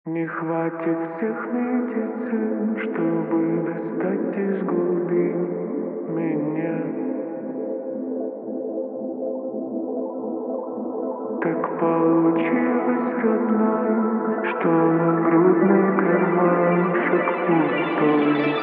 Не хватит всех медицин, чтобы достать из глубин меня. Так получилось, родной, что нагрудный кармашек пустой.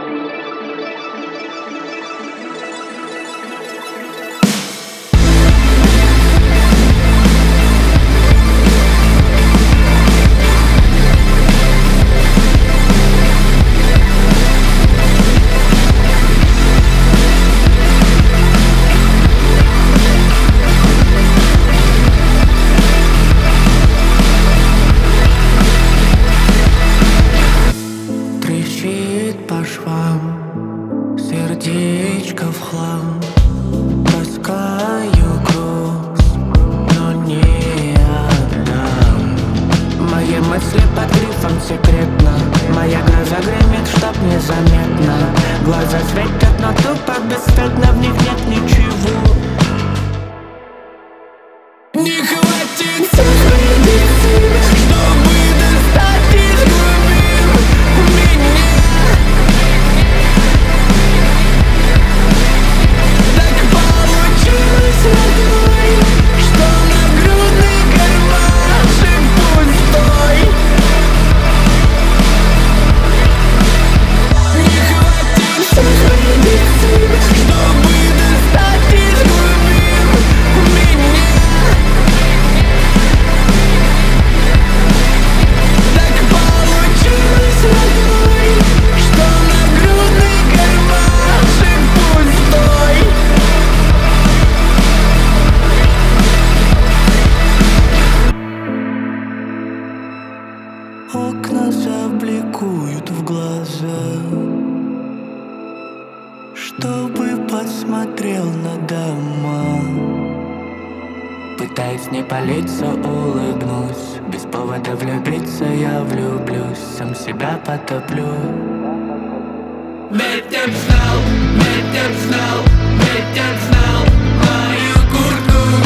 По швам, сердечко в хлам, таскаю груз, но не отдам. Мои мысли под грифом секретно, моя гроза гремит, чтоб незаметно. Глаза светят, но тупо бесстыдно, в них нет ничего. Не хватит всех медицин, чтобы достать из глубин меня. Окна забликуют в глаза, чтобы посмотрел на дома. Пытаясь не палиться, улыбнусь. Без повода влюбиться я влюблюсь, сам себя потоплю. Ветер знал, ветер знал, ветер знал мою куртку.